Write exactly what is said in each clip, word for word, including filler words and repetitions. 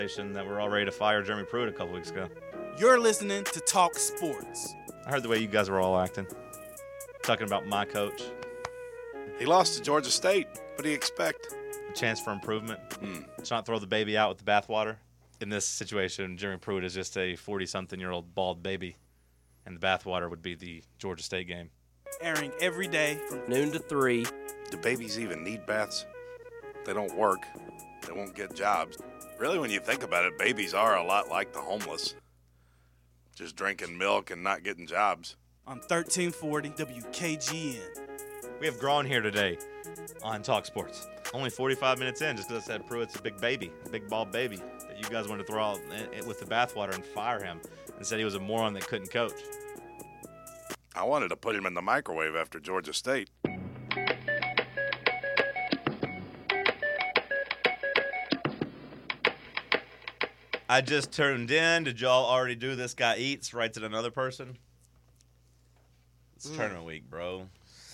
that we're all ready to fire Jeremy Pruitt a couple weeks ago. You're listening to Talk Sports. I heard the way you guys were all acting. Talking about my coach. He lost to Georgia State. What do you expect? A chance for improvement. Mm. Let's not throw the baby out with the bathwater. In this situation, Jeremy Pruitt is just a forty-something-year-old bald baby, and the bathwater would be the Georgia State game. Airing every day from noon to three. Do babies even need baths? They don't work. They won't get jobs. Really, when you think about it, babies are a lot like the homeless. Just drinking milk and not getting jobs. on thirteen forty W K G N. We have grown here today on Talk Sports. Only forty-five minutes in, just because I said Pruitt's a big baby, a big bald baby, that you guys wanted to throw out with the bathwater and fire him and said he was a moron that couldn't coach. I wanted to put him in the microwave after Georgia State. I just turned in. Did y'all already do This Guy Eats? Writes it another person? It's Mm. tournament week, bro.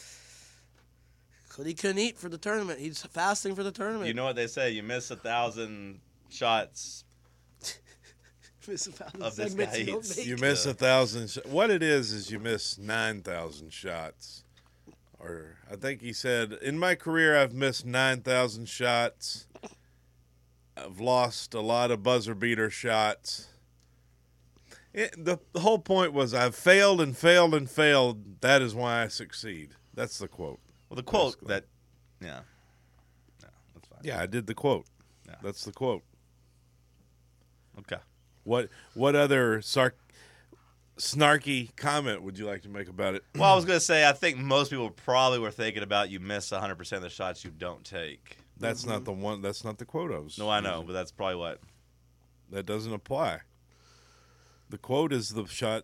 He couldn't eat for the tournament. He's fasting for the tournament. You know what they say. You miss a thousand shots Miss a thousand of This segments Guy you don't Eats. make. You miss a thousand. Sh- what it is is you miss nine thousand shots, or I think he said, in my career I've missed nine thousand shots. I've lost a lot of buzzer beater shots. It, the, the whole point was I've failed and failed and failed. That is why I succeed. That's the quote. Well, the quote Basically. that, yeah, no, that's fine. Yeah, I did the quote. Yeah. That's the quote. Okay. What what other sarc- snarky comment would you like to make about it? Well, I was gonna say I think most people probably were thinking about you miss one hundred percent of the shots you don't take. That's not the one. That's not the quote I was No, I know, using. but that's probably what. That doesn't apply. The quote is the shot.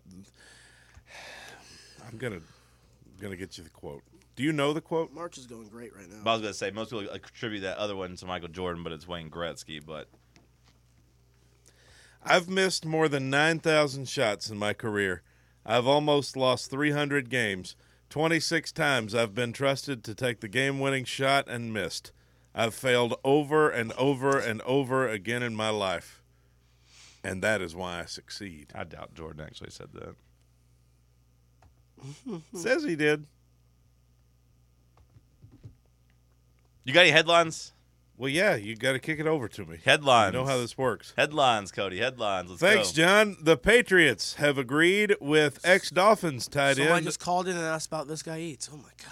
I'm gonna gonna get you the quote. Do you know the quote? March is going great right now. But I was gonna say most people attribute that other one to Michael Jordan, but it's Wayne Gretzky. But I've missed more than nine thousand shots in my career. I've almost lost three hundred games. twenty-six times I've been trusted to take the game-winning shot and missed. I've failed over and over and over again in my life. And that is why I succeed. I doubt Jordan actually said that. Says he did. You got any headlines? Well, yeah, you got to kick it over to me. Headlines. You know how this works. Headlines, Cody. Headlines. Let's Thanks, go. John. The Patriots have agreed with ex-Dolphins tight Somebody end. just called in and asked about This Guy Eats. Oh, my gosh.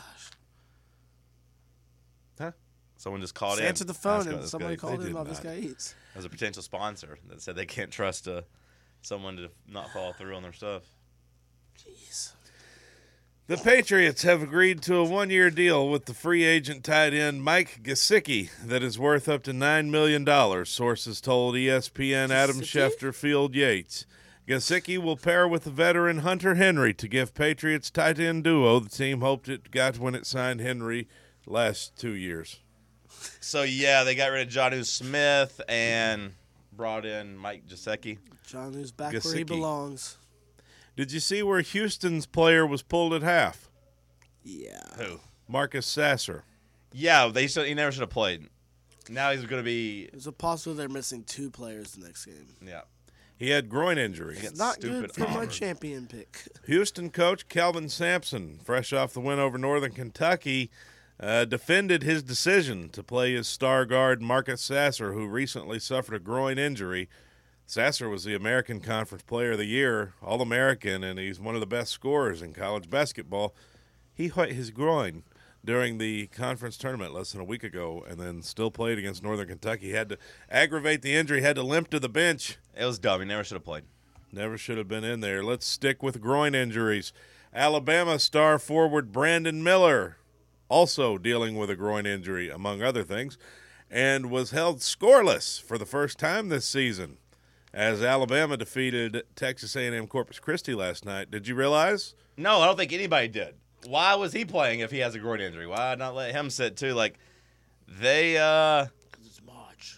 Someone just called Just in. answered the phone Asked about and This somebody Guy. called They in did about This not. Guy Eats. As a potential sponsor that said they can't trust uh, someone to not follow through on their stuff. Jeez. The Patriots have agreed to a one-year deal with the free agent tight end Mike Gesicki that is worth up to nine million dollars, sources told E S P N Adam Gesicki? Schefter Field Yates. Gesicki will pair with the veteran Hunter Henry to give Patriots tight end duo the team hoped it got when it signed Henry last two years. So, yeah, they got rid of Jonnu Smith and brought in Mike Gesicki. John is back where he Gesicki. belongs. Did you see where Houston's player was pulled at half? Yeah. Who? Marcus Sasser. Yeah, they should, he never should have played. Now he's going to be, There's a possibility they're missing two players the next game. yeah. He had groin injury. Against Not stupid good for my Auburn. champion pick. Houston coach Calvin Sampson, fresh off the win over Northern Kentucky, uh, defended his decision to play his star guard Marcus Sasser, who recently suffered a groin injury. Sasser was the American Conference Player of the Year, All-American, and he's one of the best scorers in college basketball. He hurt his groin during the conference tournament less than a week ago and then still played against Northern Kentucky. He had to aggravate the injury, had to limp to the bench. It was dumb. He never should have played. Never should have been in there. Let's stick with groin injuries. Alabama star forward Brandon Miller, also dealing with a groin injury, among other things, and was held scoreless for the first time this season as Alabama defeated Texas A and M Corpus Christi last night. Did you realize? No, I don't think anybody did. Why was he playing if he has a groin injury? Why not let him sit, too? Like, they, uh... It's March.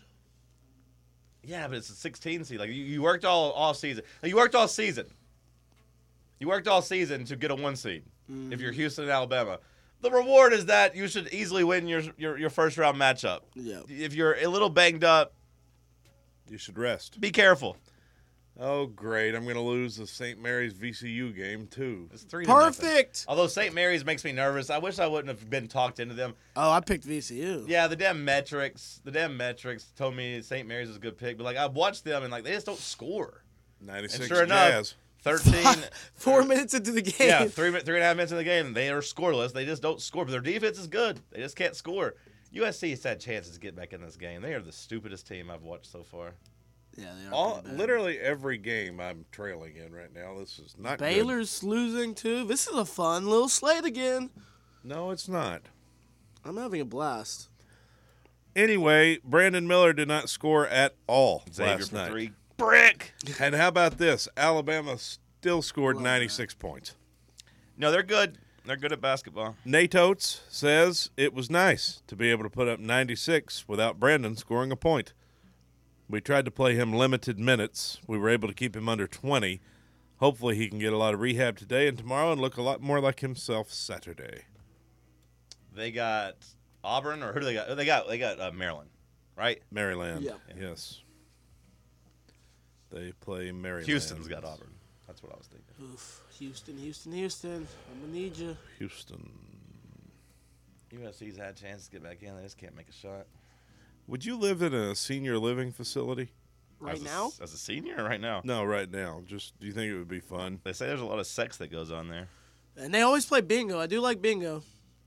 Yeah, but it's a sixteen seed. Like, you, you worked all, all season. Like, you worked all season. You worked all season to get a one seed if you're Houston and Alabama. The reward is that you should easily win your your, your first round matchup. Yeah. If you're a little banged up, You should rest. Be careful. Oh, great. I'm going to lose the Saint Mary's V C U game, too. It's three to nothing. Perfect. Although Saint Mary's makes me nervous. I wish I wouldn't have been talked into them. Oh, I picked V C U. Yeah, the damn metrics, the damn metrics told me Saint Mary's was a good pick. But, like, I've watched them, and, like, they just don't score. ninety-six And sure enough, Jazz. thirteen. Four minutes into the game. Yeah, three, mi- three and a half minutes in the game, they are scoreless. They just don't score. But their defense is good. They just can't score. U S C has had chances to get back in this game. They are the stupidest team I've watched so far. Yeah, they are. All, pretty bad. literally every game I'm trailing in right now. This is not good. Baylor's losing too. This is a fun little slate again. No, it's not. I'm having a blast. Anyway, Brandon Miller did not score at all Xavier last for night. three. Brick. And how about this? Alabama still scored Love ninety-six points. No, they're good. They're good at basketball. Nate Oates says it was nice to be able to put up ninety-six without Brandon scoring a point. We tried to play him limited minutes. We were able to keep him under twenty. Hopefully he can get a lot of rehab today and tomorrow and look a lot more like himself Saturday. They got Auburn, or who do they got? Oh, They got they got uh, Maryland, right? Maryland. Yeah. Yes. They play Maryland. Houston's got Auburn. That's what I was thinking. Oof. Houston, Houston, Houston. I'm gonna need you. Houston. U S C's had a chance to get back in. They just can't make a shot. Would you live in a senior living facility? Right as a, now? as a senior, or right now? No, right now. Just do you think it would be fun? They say there's a lot of sex that goes on there. And they always play bingo. I do like bingo.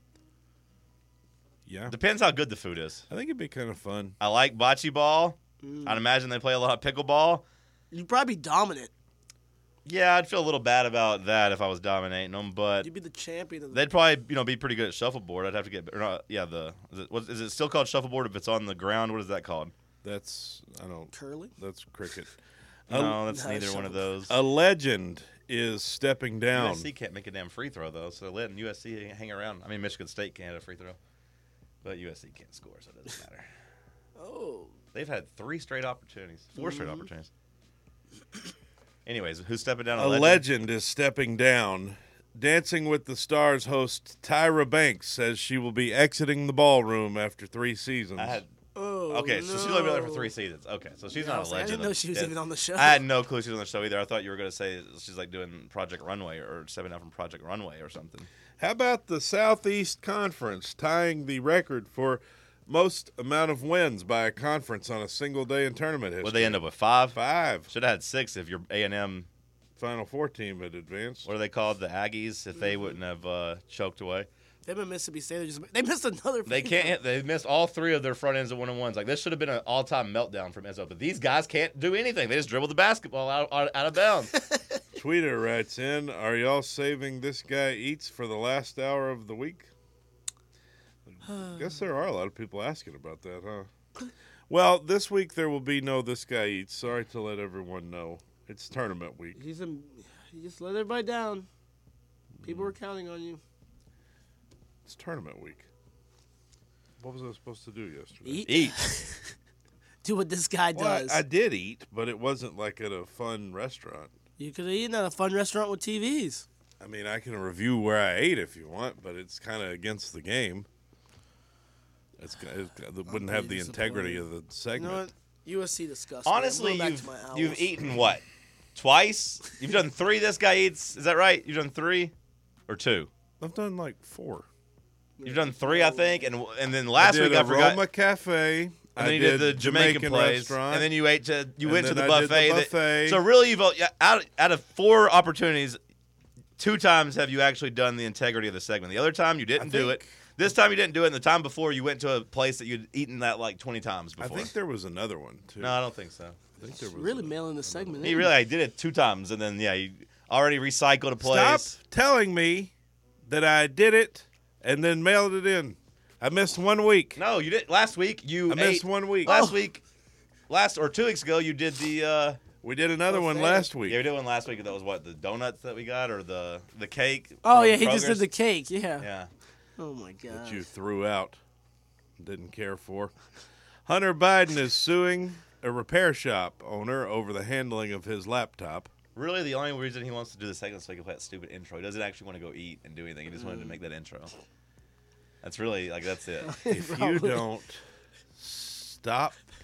Yeah. Depends how good the food is. I think it'd be kind of fun. I like bocce ball. Mm. I'd imagine they play a lot of pickleball. You'd probably be dominant. Yeah, I'd feel a little bad about that if I was dominating them, but You'd be the champion of the they'd probably, you know, be pretty good at shuffleboard. I'd have to get, or not, yeah, the is it, what, is it still called shuffleboard if it's on the ground? What is that called? That's I don't. curling. That's cricket. No, that's no, neither one of those. A legend is stepping down. U S C can't make a damn free throw though, so letting U S C hang around. I mean, Michigan State can't have a free throw, but U S C can't score, so it doesn't matter. Oh. They've had three straight opportunities, 4 straight Mm-hmm. opportunities. Anyways, who's stepping down? A legend is stepping down. Dancing with the Stars host Tyra Banks says she will be exiting the ballroom after three seasons. I had Oh. okay, so she's only been there for three seasons. Okay, so she's Yeah, I not was a like, I legend. didn't know of- she was yeah. even on the show. I had no clue she was on the show either. I thought you were going to say she's like doing Project Runway or stepping down from Project Runway or something. How about the Southeast Conference tying the record for most amount of wins by a conference on a single day in tournament history? Would they end up with five? Five. Should have had six if your A and M. Final Four team had advanced. What are they called? The Aggies. If they wouldn't have uh, choked away, They've been Mississippi State. They just they missed another. they free can't. throw. Hit, they missed all three of their front ends of one on ones. Like this should have been an all-time meltdown from Izzo. But these guys can't do anything. They just dribble the basketball out out, out of bounds. Tweeter writes in, are y'all saving This Guy Eats for the last hour of the week? Guess there are a lot of people asking about that, huh? Well, this week there will be no This Guy Eats. Sorry to let everyone know. It's tournament week. He's a, he just let everybody down. People were counting on you. It's tournament week. What was I supposed to do yesterday? Eat. Eat. Do what this guy Well, does. I, I did eat, but it wasn't like at a fun restaurant. You could have eaten at a fun restaurant with T Vs. I mean, I can review where I ate if you want, but it's kind of against the game. It's, it's it wouldn't have the really integrity of disappointed. the You segment. know what? U S C disgusting. I'm Honestly, going back you've to my owls. you've eaten what? Twice? You've done three. This guy eats. Is that right? You've done three, or two? I've done like four. You've done three, I think, and and then I last did week I forgot. Aroma Cafe. And I then you did, the Jamaican, place, restaurant. and then you ate to you And went to the then I did buffet. the that- buffet. so really, you've yeah, out out of four opportunities, two times have you actually done the integrity of the segment. The other time you didn't do it. think- This time you didn't do it. And the time before you went to a place that you'd eaten that like twenty times I before. think there was another one too. no, I don't think so. I think there was really a- mailing the segment He in. really I did it two times, and then yeah, you already recycled a place. Stop telling me that I did it and then mailed it in. I missed one week. No, you did last week. You I missed ate- one week. Last Oh. week, last or two weeks ago, you did the. Uh, We did another one Buffet. last week. yeah, we did one last week. That was what the donuts that we got, or the the cake. Oh from yeah, he just did Kroger's? the cake. Yeah. Yeah. Oh my god. that you threw out, didn't care for. Hunter Biden is suing a repair shop owner over the handling of his laptop. Really, the only reason he wants to do the segment is so he can play that stupid intro. He doesn't actually want to go eat and do anything. He just wanted to make that intro. That's really like that's it. If you Probably. don't stop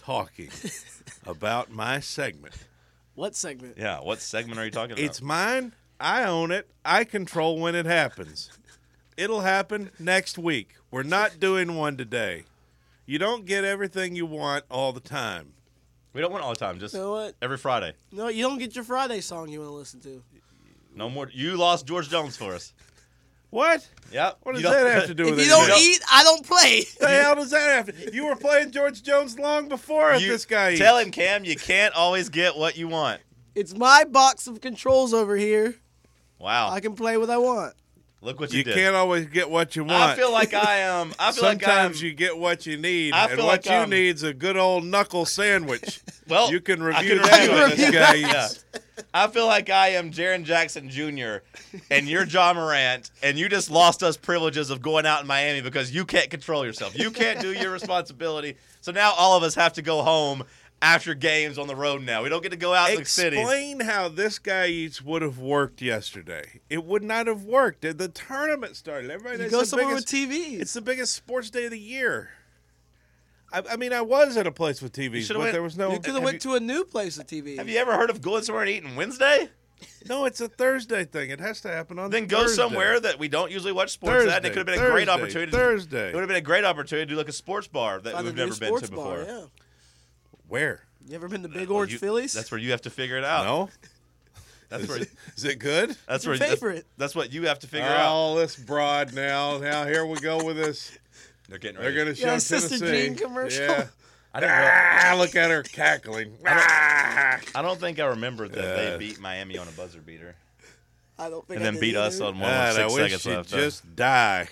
talking about my segment. What segment? Yeah, what segment are you talking about? It's mine. I own it. I control when it happens. It'll happen next week. We're not doing one today. You don't get everything you want all the time. we don't want all the time, just You know what? every Friday. No, you don't get your Friday song you want to listen to. No more. You lost George Jones for us. What? Yep. What does You don't- that have to do If with you it? don't don't- eat, I don't play. the hell does that have to? You were playing George Jones long before You- this guy eats. Tell him, Cam, you can't always get what you want. It's my box of controls over here. Wow. I can play what I want. Look what you, You did. can't always get what you want. I feel like I am. I feel like I'm. Sometimes you get what you need, I and feel what like you I'm- need's a good old knuckle sandwich. Well, You can I review can that review when it. this guy Yeah. eats. I feel like I am Jaron Jackson Junior and you're John Morant, and you just lost us privileges of going out in Miami because you can't control yourself. You can't do your responsibility. So now all of us have to go home after games on the road now. We don't get to go out in the city. Explain how this guy eats would have worked yesterday. It would not have worked. The- The tournament started. Everybody, You it's go the somewhere biggest, with T Vs. It's the biggest sports day of the year. I, I mean, I was at a place with T Vs, should've but went- there was no. You could have have went you- to a new place with T V. Have you ever heard of going somewhere and eating Wednesday? No, it's a Thursday thing. It has to happen on. Then go Thursday. somewhere that we don't usually watch sports Thursday, at. And it could have been a great Thursday, opportunity. Thursday. It would have been a great opportunity to do like a sports bar that Find we've a new never been sports to bar, before. Yeah. Where? You ever been to Big Well, Orange you- Phillies? That's where you have to figure it out. No. That's Is where. it, is it good? That's your where. That's, favorite. that's what you have to figure out. Oh, this broad now. Now here we go with this. They're getting They're ready. going to show Yeah, Sister Tennessee. Jean commercial. Yeah. I didn't. Real, Ah, look at her cackling. Ah. I don't think I remembered that Uh, they beat Miami on a buzzer beater I don't think and I then did beat us either. on one God, with I six wish seconds she'd left. just die.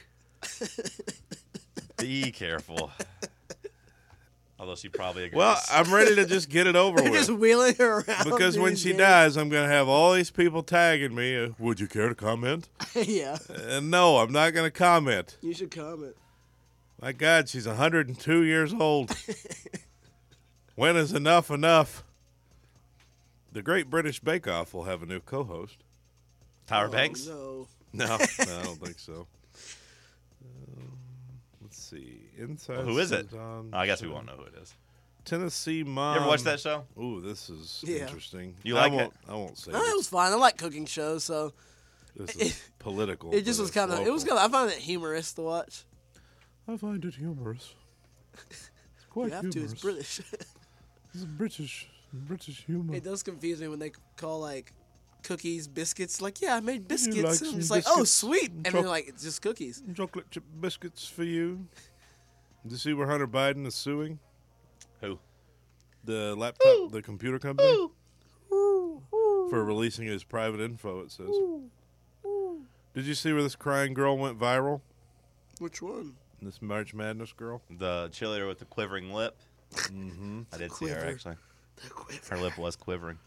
Be careful. Although she probably agrees. Well, I'm ready to just get it over They're just with. wheeling her around. Because when these she games. dies, I'm going to have all these people tagging me. Uh, Would you care to comment? yeah, And no, I'm not going to comment. you should comment. My God, she's one hundred two years old. When is enough enough? The Great British Bake Off will have a new co-host. Tyra Oh, Banks. No. No, no I don't think so. Um, let's see. Inside. Who is it? Sunshine- Oh, I guess we won't know who it is. Tennessee Mom. You ever watch that show? Ooh, this is Yeah. interesting. You I like won't, it? I won't say Oh, it was fine. I like cooking shows, so this is political. it just but was it's kind of. It was local. kind of. I found it humorous to watch. I find it humorous. It's quite You have to. humorous. It's British. It's British, British humor. It does confuse me when they call like cookies biscuits. Like, yeah, I made biscuits. like and some I'm just like, oh, biscuits sweet. and And choc- they're like, it's just cookies. Chocolate chip biscuits for you. Did you see where Hunter Biden is suing Who? the laptop, the computer company, for releasing his private info? It says. Did you see where this crying girl went viral? Which one? This March Madness girl. The cheerleader with the quivering lip. Mm-hmm. I did see her Quiver. actually. The quiver. Her lip was quivering.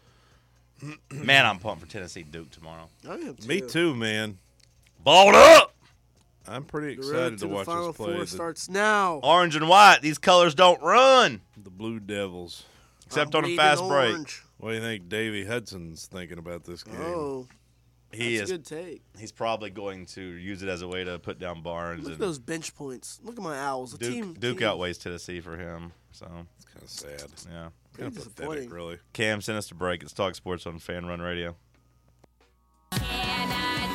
Man, I'm pumped for Tennessee Duke tomorrow. I am too. Me too, man. Balled up. I'm pretty The road excited to to the watch Final this play. Four The, starts now. Orange and white. These colors don't run. the Blue Devils. Except I'm on a bleeding fast break. orange. What do you think Davey Hudson's thinking about this game? Oh, He that's is. a good take. He's probably going to use it as a way to put down Barnes Look at and those bench points. Look at my Owls. The Duke. team. Duke team. outweighs Tennessee for him. So It's kind of sad. yeah. Kind Pretty of pathetic, disappointing. really. Cam, send us to break. It's Talk Sports on Fan Run Radio. Can I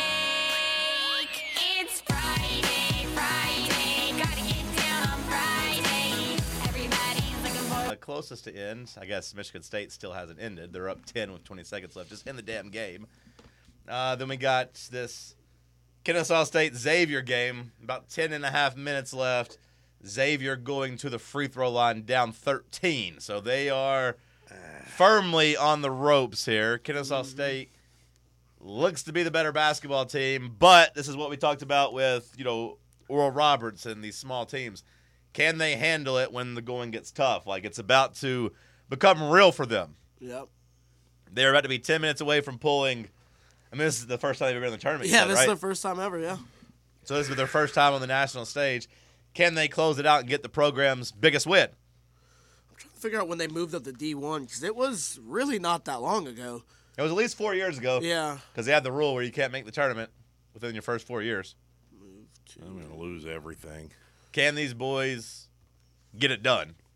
take? It's Friday, Friday. Gotta get down on Friday. Everybody's looking for. Uh, closest to end, I guess Michigan State still hasn't ended. They're up ten with twenty seconds left, just in the damn game. Uh, then we got this Kennesaw State Xavier game, about ten and a half minutes left. Xavier going to the free throw line down thirteen. So they are firmly on the ropes here. Kennesaw State looks to be the better basketball team, but this is what we talked about with, you know, Oral Roberts and these small teams. Can they handle it when the going gets tough? Like, it's about to become real for them. Yep. They're about to be ten minutes away from pulling. I mean, this is the first time they've ever been in the tournament. you Yeah, said, this right? is their first time ever. Yeah. So this is their first time on the national stage. Can they close it out and get the program's biggest win? I'm trying to figure out when they moved up to D one because it was really not that long ago. It was at least four years ago. Yeah. Because they had the rule where you can't make the tournament within your first four years. I'm going to lose everything. Can these boys get it done?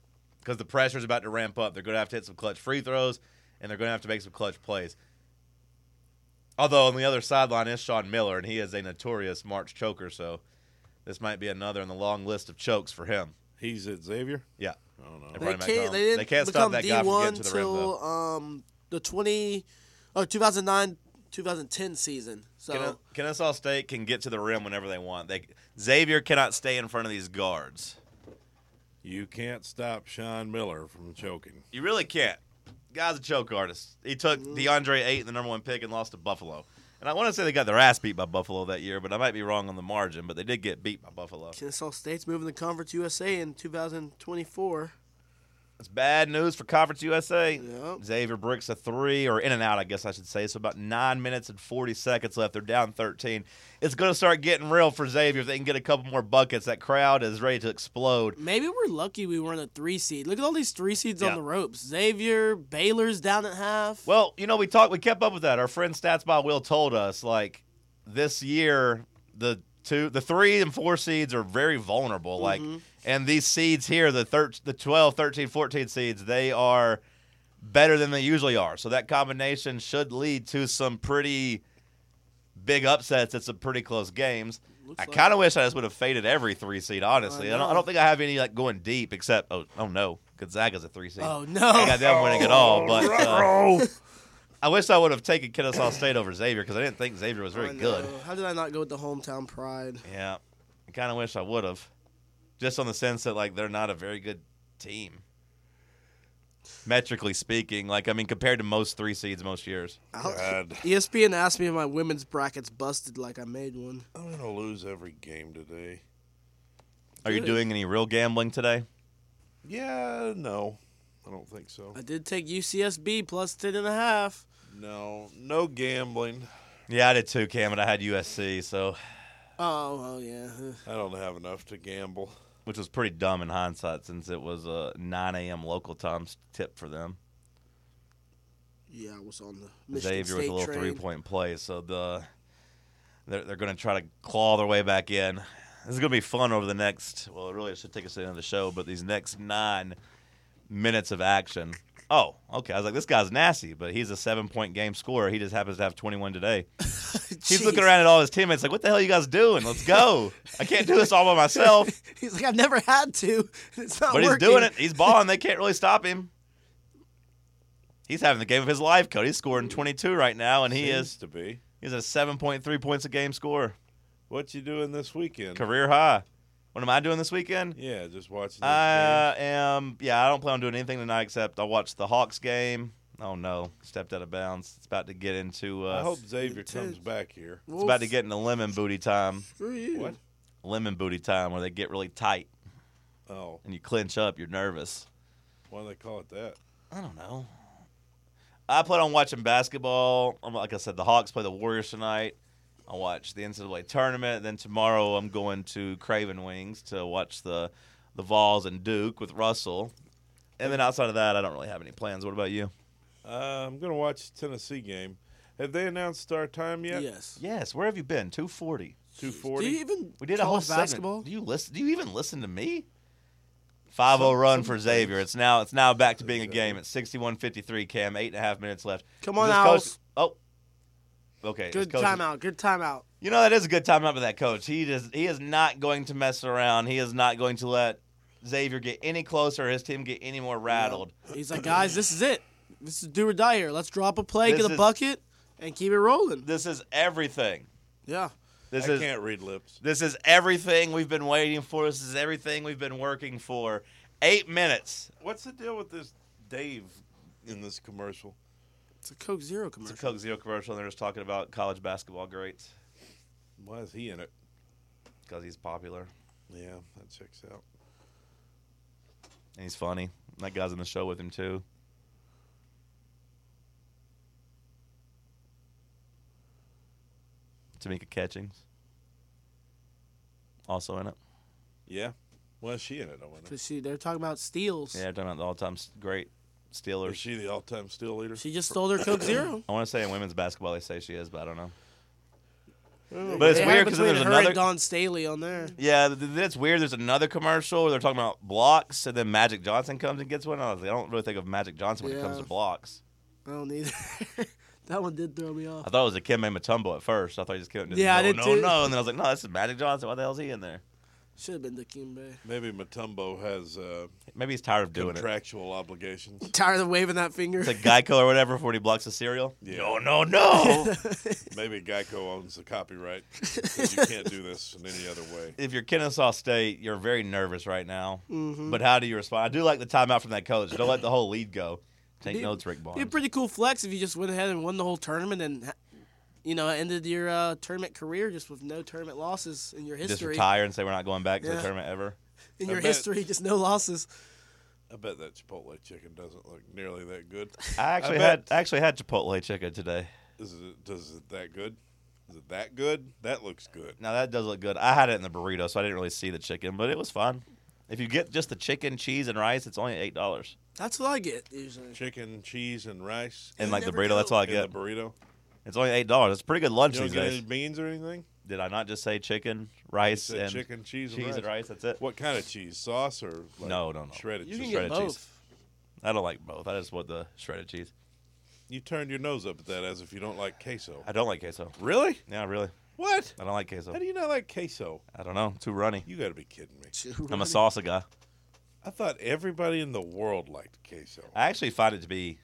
because the pressure's about to ramp up. They're going to have to hit some clutch free throws, and they're going to have to make some clutch plays. Although on the other sideline is Sean Miller, and he is a notorious March choker, so this might be another in the long list of chokes for him. He's at Xavier? Yeah. Oh, no. They They brought him back can't, home. they didn't They can't become stop that guy from D one getting to the rim, till though. um, the twenty, oh, two thousand nine, two thousand ten season. So Ken- Kennesaw State can get to the rim whenever they want. They Xavier cannot stay in front of these guards. You can't stop Sean Miller from choking. You really can't. Guy's a choke artist. He took Mm-hmm. DeAndre Ayton, the number one pick, and lost to Buffalo. And I want to say they got their ass beat by Buffalo that year, but I might be wrong on the margin. But they did get beat by Buffalo. Kennesaw State's moving to Conference U S A in two thousand twenty-four. It's bad news for Conference U S A. Yep. Xavier bricks a three, or in and out, I guess I should say. So about nine minutes and forty seconds left. They're down thirteen. It's going to start getting real for Xavier if they can get a couple more buckets. That crowd is ready to explode. Maybe we're lucky we weren't a three seed. Look at all these three seeds Yeah. on the ropes. Xavier, Baylor's down at half. Well, you know, we talked, we kept up with that. Our friend Stats by Will told us, like, this year, the two, the three and four seeds are very vulnerable. Like, and these seeds here, the thir- the twelve, thirteen, fourteen seeds, they are better than they usually are. So that combination should lead to some pretty big upsets at some pretty close games. Looks I like kind of wish I just would have faded every three seed, honestly. I I, don't, I know. don't think I have any, like, going deep except, oh, oh no, Gonzaga's a three seed. Oh, no. I got them winning it all, but uh, I wish I would have taken Kennesaw State over Xavier because I didn't think Xavier was very I know. good. How did I not go with the hometown pride? Yeah, I kind of wish I would have, just on the sense that, like, they're not a very good team, metrically speaking. Like, I mean, compared to most three seeds most years. God, E S P N asked me if my women's bracket's busted like I made one. I'm going to lose every game today. Are you Good. doing any real gambling today? Yeah, no. I don't think so. I did take U C S B plus ten and a half. No, no gambling. Yeah, I did too, Cam, and I had U S C, so Oh, oh yeah. I don't have enough to gamble. which was pretty dumb in hindsight since it was a nine a.m. local time tip for them. Yeah, I was on the Michigan Xavier with State a little train. three-point play, so the they're, they're going to try to claw their way back in. This is going to be fun over the next, well, it really should take us to the end of the show, but these next nine minutes of action. Oh, okay. I was like, this guy's nasty, but he's a seven-point game scorer. He just happens to have twenty-one today. He's Jeez. looking around at all his teammates like, what the hell are you guys doing? Let's go. I can't do this all by myself. He's like, I've never had to. It's not But he's working. doing it. He's balling. They can't really stop him. He's having the game of his life, Cody. He's scoring twenty-two right now, and he Seems is to be. he's a seven point three points a game scorer. What you doing this weekend? Career high. What am I doing this weekend? Yeah, just watching. These I games. am, yeah, I don't plan on doing anything tonight except I watched the Hawks game. Oh, no. Stepped out of bounds. It's about to get into, uh, I hope Xavier Intense. comes back here. it's about to get into lemon booty time. Screw you. What? Lemon booty time where they get really tight Oh, and you clinch up. You're nervous. why do they call it that? I don't know. I plan on watching basketball. Um, Like I said, the Hawks play the Warriors tonight. I'll watch the N C double A tournament. Then tomorrow I'm going to Craven Wings to watch the the Vols and Duke with Russell. And then outside of that, I don't really have any plans. What about you? Uh, I'm gonna watch the Tennessee game. Have they announced our time yet? Yes. Yes. Where have you been? two forty. Two Do you forty. even We did a call whole segment. basketball? Do you listen? Do you even listen to me? five oh Some- run some for things. Xavier. It's now it's now back to being a game. It's sixty-one fifty-three. Cam, eight and a half minutes left. Come on, This Owls. coach- Oh, okay. Good This coach- timeout. Good timeout. You know that is a good timeout for that coach. He does. He is not going to mess around. He is not going to let Xavier get any closer. Or his team get any more rattled. He's like, guys, this is it. This is do or die here. Let's drop a play, This get a is- bucket, and keep it rolling. This is everything. Yeah. This I is can't read lips. this is everything we've been waiting for. This is everything we've been working for. Eight minutes. What's the deal with this Dave in this commercial? It's a Coke Zero It's a commercial. Coke Zero commercial, and they're just talking about college basketball greats Why is he in it? because he's popular Yeah, that checks out. and he's funny. That guy's in the show with him too. Tamika Catchings also in it. Yeah. Why is she in it? I wonder. Because she, they're talking about steals. Yeah, they're talking about the all-time s- great Is Steelers. she the all-time steal leader? She just stole their Coke Zero. I want to say in women's basketball they say she is, but I don't know. But it's They weird had because between there's her another. and Dawn Staley on there. Yeah, th- th- that's weird. There's another commercial where they're talking about blocks, and then Magic Johnson comes and gets one. I, was like, I don't really think of Magic Johnson when it comes Yeah. to blocks. I don't either. That one did throw me off. I thought it was a Kembe Mutombo at first. I thought he just came and did Yeah, I no, did no, too. no. And then I was like, no, this is Magic Johnson. Why the hell is he in there? Should have been Dikembe. Maybe Matumbo has uh, Maybe he's tired of doing it. contractual obligations. Tired of waving that finger. It's like Geico or whatever for when he blocks the cereal. Yeah. No, no, no. Maybe Geico owns the copyright. Because you can't do this in any other way. If you're Kennesaw State, you're very nervous right now. Mhm. But how do you respond? I do like the timeout from that coach. Don't let the whole lead go. Take Be- notes, Rick Be a Barnes. pretty cool flex if you just went ahead and won the whole tournament and, ha- you know, ended your uh, tournament career just with no tournament losses in your Just history. retire and say we're not going back to the Yeah. tournament ever. In I your bet- history, just no losses. I bet that Chipotle chicken doesn't look nearly that good. I actually I had bet- actually had Chipotle chicken today. Is it, does it that good? Is it that good? That looks good. Now that does look good. I had it in the burrito, so I didn't really see the chicken, but it was fun. If you get just the chicken, cheese, and rice, it's only eight dollars. That's what I get usually. Chicken, cheese, and rice And You like the never burrito, that's all I in get. the burrito. It's only eight dollars. It's a pretty good lunch You don't these get days. any beans or anything? Did I not just say chicken, You rice, said and chicken, cheese, cheese and rice. and rice? That's it. What kind of cheese? Sauce or like No, no, no. shredded You cheese? can shredded get cheese. both. I don't like both. I just want the shredded cheese. You turned your nose up at that as if you don't like queso. I don't like queso. Really? Yeah, really. What? I don't like queso. How do you not like queso? I don't know. Too runny. You got to be kidding me. I'm a salsa guy. I thought everybody in the world liked queso. I actually find it to be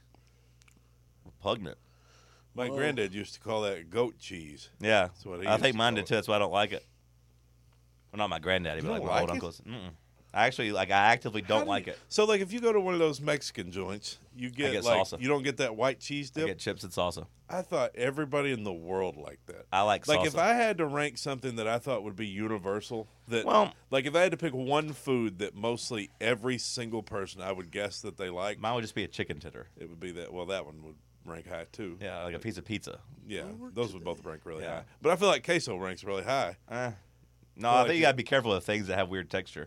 repugnant. My Whoa. granddad used to call that goat cheese. Yeah. That's what he I used think to mine call did it. too. That's why I don't like it. Well, not my granddaddy, You but like don't my old like it? uncles. Mm-mm. I actually like. I actively How don't do like you- it. So, like, if you go to one of those Mexican joints, you get, get like salsa. you don't get that white cheese I dip. get chips and salsa. I thought everybody in the world liked that. I like Like salsa. if I had to rank something that I thought would be universal, that Well- like if I had to pick one food that mostly every single person I would guess that they like, Mine would just be a chicken tender. it would be that. Well, that one would rank high too. Yeah, like a piece of pizza. Yeah, those would both rank really Yeah. high. But I feel like queso ranks really high. Eh. No, Feel I like think you it- gotta be careful of things that have weird texture.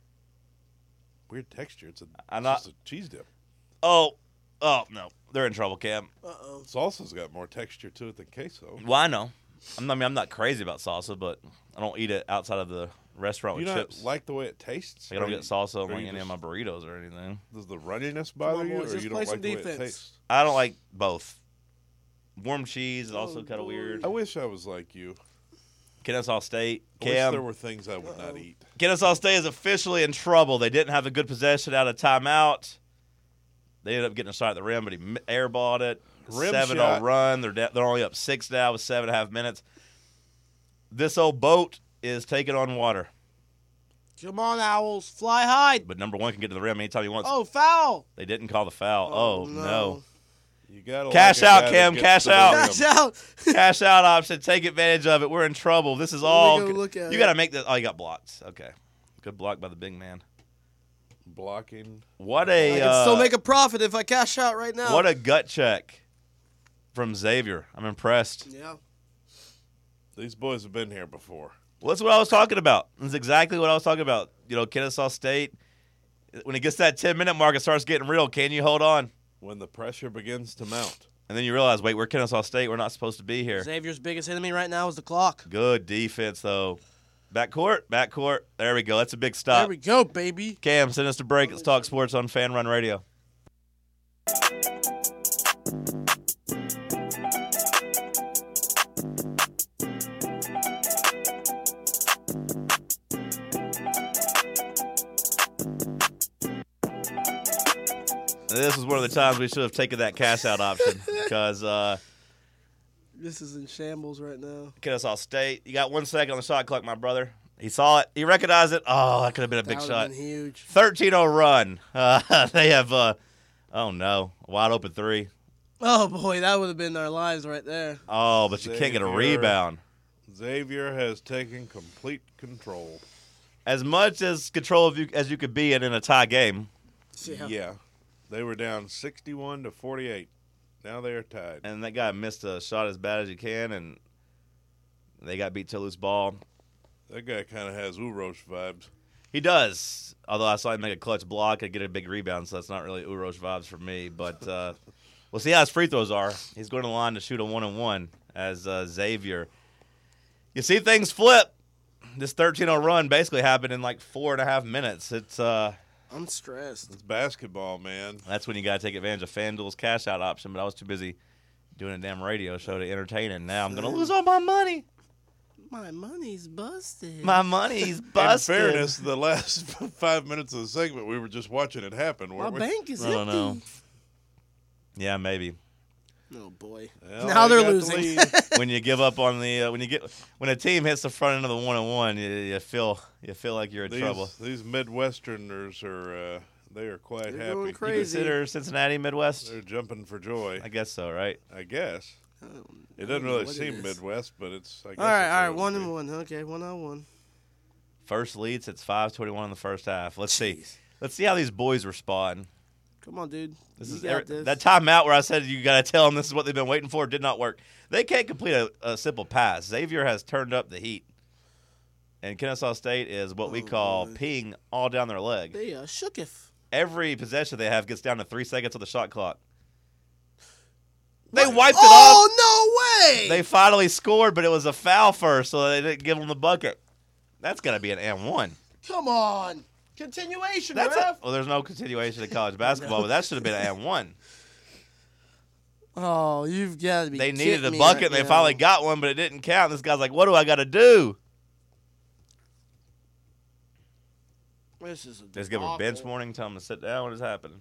Weird texture. It's a I'm it's not- just a cheese dip. Oh, oh no, they're in trouble, Cam. Uh oh. Salsa's got more texture to it than queso. Well, I know. I'm not, I mean, I'm not crazy about salsa, but I don't eat it outside of the restaurant You with not chips. like the way it tastes? Like, I don't Or get you- salsa on or like you any of just- my burritos or anything. Does the runniness bother on, you, boys, or just you play don't some like the way it defense. tastes? I don't like both. Warm cheese is also Oh, kind of boy. weird. I wish I was like you. Kennesaw State, I wish Cam. there were things I would not eat. Kennesaw State is officially in trouble. They didn't have a good possession out of timeout. They ended up getting a shot at the rim, but he m- airballed it. Rim seven shot. oh run. They're de- they're only up six now with seven and a half minutes. This old boat is taking on water, Come on, Owls. Fly high. but number one can get to the rim anytime he wants. Oh, foul. They didn't call the foul. Oh, no. You gotta Cash like a out, guy that Cam, gets cash to the out. rim. Cash out. Cash out option. Take advantage of it. We're in trouble. This is Let me all. go look at you it. got to make this. Oh, you got blocked. Okay. Good block by the big man. Blocking. What I a can uh, still make a profit if I cash out right now. what a gut check from Xavier. I'm impressed. Yeah. These boys have been here before. Well, that's what I was talking about. That's exactly what I was talking about. You know, Kennesaw State, when it gets that ten-minute mark, it starts getting real. Can you hold on? When the pressure begins to mount. And then you realize, wait, we're Kennesaw State. We're not supposed to be here. Xavier's biggest enemy right now is the clock. Good defense, though. Backcourt, backcourt. There we go. That's a big stop. There we go, baby. Cam, send us to break. Let's talk sports on Fan Run Radio. This is one of the times we should have taken that cash out option because uh, This is in shambles right now. Kennesaw State. You got one second on the shot clock, my brother. He saw it. He recognized it. Oh, that could have been a big That would've shot. been huge. thirteen oh run. Uh, they have, uh, oh no, a wide open three. Oh boy, that would have been our lives right there. Oh, but you can't get a Xavier. rebound. Xavier has taken complete control. As much as control of you as you could be in, in a tie game, Yeah. Yeah. They were down sixty-one to forty-eight. Now they are tied. and that guy missed a shot as bad as you can, and they got beat to a loose ball. That guy kind of has Urosh vibes. He does, although I saw him make a clutch block and get a big rebound, so that's not really Urosh vibes for me. But uh, we'll see how his free throws are. He's going to the line to shoot a one and one as uh, Xavier You see things flip. This thirteen oh run basically happened in like four and a half minutes. It's uh, I'm stressed. It's basketball, man. That's when you got to take advantage of FanDuel's cash out option, but I was too busy doing a damn radio show to entertain it. Now I'm going to lose all my money. My money's busted. My money's busted. In fairness, the last five minutes of the segment, we were just watching it happen, My weren't we? bank is I don't empty. know. Yeah, maybe. Oh boy. Well, now they they're got the losing. lead. When you give up on the uh, when you get when a team hits the front end of the one and one, you, you feel you feel like you're in these, trouble. These Midwesterners are uh, they are quite They're happy. going You crazy. consider Cincinnati Midwest? They're jumping for joy. I guess so, right? I guess I don't- it I doesn't don't know really what it seem is. Midwest, but it's. I guess All right, it's all right, what it one would and be. one. Okay, one on one. First leads. It's five twenty-one in the first half. Let's see. Let's see how these boys respond. Come on, dude. This You is got every- this. that timeout where I said you got to tell them this is what they've been waiting for. Did not work. They can't complete a, a simple pass. Xavier has turned up the heat, and Kennesaw State is what we Oh, call boy. peeing all down their leg. They uh, shooketh. Every possession they have gets down to three seconds on the shot clock. They wiped it off. Oh no way! They finally scored, but it was a foul first, so they didn't give them the bucket. That's got to be an and one. Come on. Continuation, That's ref. a, well, there's no continuation in college basketball, but that should have been an and one. Oh, you've got to be. They needed kidding a me bucket, right and they now. finally got one, but it didn't count. This guy's like, what do I got to do? This is a Just give him a bench debacle. warning, tell him to sit down. What is happening?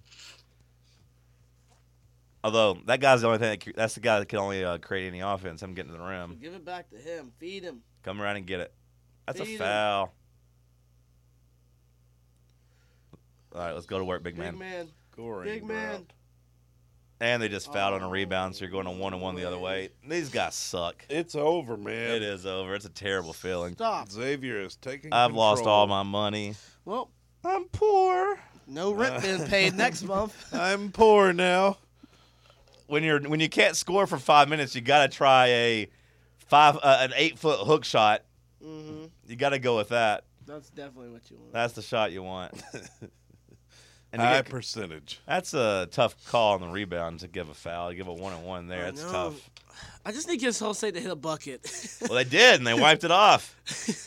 Although, that guy's the only thing, that, c- that's the guy that can only uh, create any offense. I'm getting to the rim. Give it back to him. Feed him. Come around and get it. That's Feed a him. foul. All right, let's go to work, big Big man. man. Scoring Big man. drought. And they just fouled on a Oh, rebound, so you're going to one and one the other way. These guys suck. It's over, man. It is over. It's a terrible feeling. Stop. Xavier is taking. I've lost control. all my money. Well, I'm poor. no rent being paid next month. I'm poor now. When you're when you can't score for five minutes, you got to try a five uh, an eight foot hook shot. Mm-hmm. You got to go with that. That's definitely what you want. That's the shot you want. And to High get- percentage. that's a tough call on the rebound to give a foul. You give a one and one there. I It's know. tough. I just need Kennesaw State to hit a bucket. Well, they did, and they wiped it off.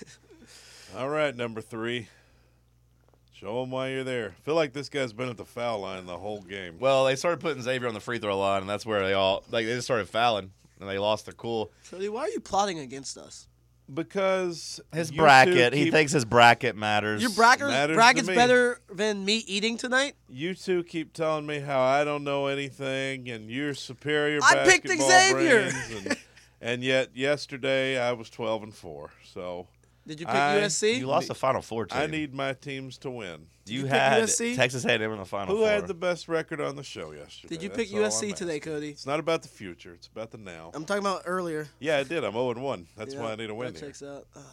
All right, number three. Show him why you're there. Feel like this guy's been at the foul line the whole game. Well, they started putting Xavier on the free throw line, and that's where they all like they just started fouling, and they lost their cool. Cody, why are you plotting against us? Because His you bracket, two he keep- thinks his bracket matters. Your bracket, matters to bracket's me. better than me eating tonight? You two keep telling me how I don't know anything and you're superior I picked basketball Xavier. brains, and, and yet yesterday I was twelve and four. So Did you pick I- U S C? You lost the Final Four team. I need my teams to win. You, you pick had U S C? Texas A and M in the Final Who Four. had the best record on the show yesterday? Did you That's pick all U S C I'm today, asking. Cody? It's not about the future. It's about the now. I'm talking about earlier. Yeah, I did. I'm zero and one. That's Yeah, why I need a win that here. checks out. Ugh.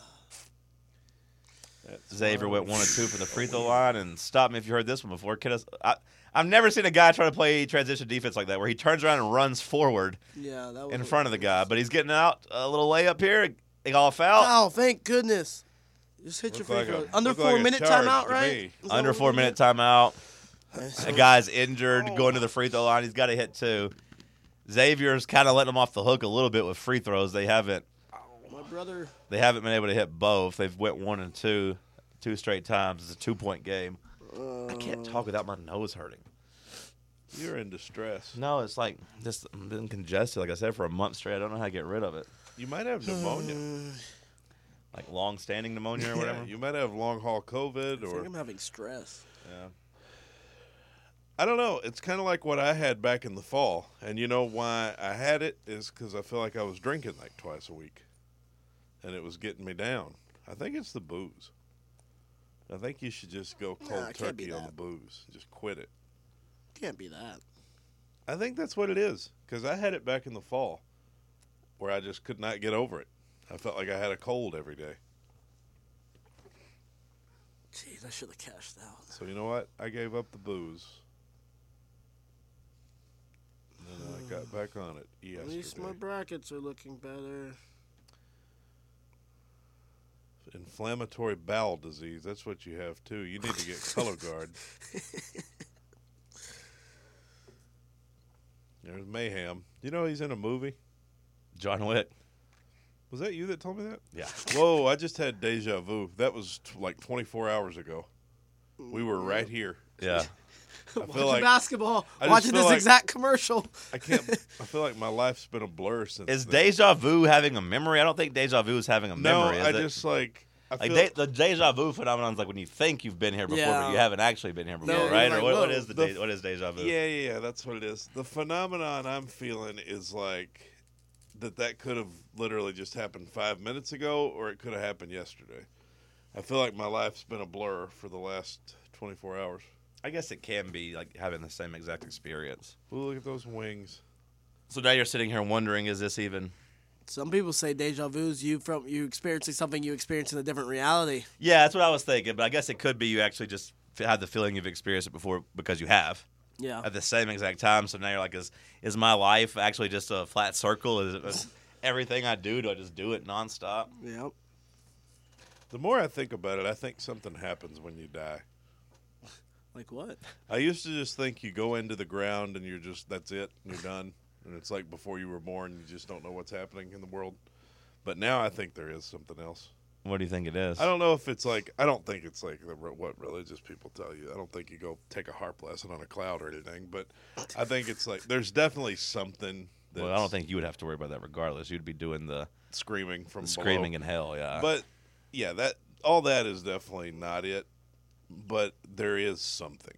That's Xavier why- went one and two from the free throw line, and stop me if you heard this one before. Kid, I, I've never seen a guy try to play transition defense like that, where he turns around and runs forward Yeah, that was in front of the guy, but he's getting out a little layup here. They all foul. Oh, thank goodness. Just hit your Looked free like a- throw. Under looked four like a minute charge timeout, to right? me. Is that Under what four we minute did? timeout. Nice. A guy's injured, going to the free throw line. He's got to hit two. Xavier's kind of letting them off the hook a little bit with free throws. They haven't. My brother. They haven't been able to hit both. They've went one and two, two straight times. It's a two point game. Uh, I can't talk without my nose hurting. You're in distress. No, it's like just I'm been congested. Like I said, for a month straight. I don't know how to get rid of it. You might have pneumonia. Like long standing pneumonia or Yeah, whatever. you might have long haul COVID I think or I'm having stress. Yeah. I don't know. It's kind of like what I had back in the fall. And you know why I had it is because I feel like I was drinking like twice a week. And it was getting me down. I think it's the booze. I think you should just go Nah, cold it can't be turkey on the that. booze. Just quit it. Can't be that. I think that's what it is. Because I had it back in the fall where I just could not get over it. I felt like I had a cold every day. Jeez, I should have cashed out. So you know what? I gave up the booze. And then I got back on it At least my yesterday. brackets are looking better. Inflammatory bowel disease. That's what you have too. You need to get Color Guard. There's Mayhem. You know he's in a movie? John Wick. Was that you that told me that? Yeah. Whoa, I just had deja vu. That was t- like twenty-four hours ago. We were right here. Yeah. I Watching feel like basketball, I just watching feel this like- exact commercial. I can't. I feel like my life's been a blur since. Is then. deja vu having a memory? I don't think deja vu is having a No, memory. is I it? just like. I Like feel, de- the deja vu phenomenon is like when you think you've been here before, Yeah. but you haven't actually been here before, No, right? you're Or like, what, what whoa. is the, The de- what is deja vu? yeah, yeah, yeah, that's what it is. The phenomenon I'm feeling is like that. That could have literally just happened five minutes ago, or it could have happened yesterday. I feel like my life's been a blur for the last twenty-four hours. I guess it can be like having the same exact experience. Ooh, look at those wings. So now you're sitting here wondering, is this even? Some people say deja vu is you from you experiencing something you experience in a different reality. Yeah, that's what I was thinking. But I guess it could be you actually just f- had the feeling you've experienced it before because you have Yeah. at the same exact time. So now you're like, is is my life actually just a flat circle? Is it is everything I do? Do I just do it nonstop? Yep. The more I think about it, I think something happens when you die. Like what? I used to just think you go into the ground and you're just, that's it, and you're done. And it's like before you were born, you just don't know what's happening in the world. But now I think there is something else. What do you think it is? I don't know if it's like, I don't think it's like the, what religious people tell you. I don't think you go take a harp lesson on a cloud or anything. But I think it's like, there's definitely something that's Well, I don't think you would have to worry about that regardless. You'd be doing the screaming from screaming below. in hell, yeah. But yeah, that all that is definitely not it. But there is something.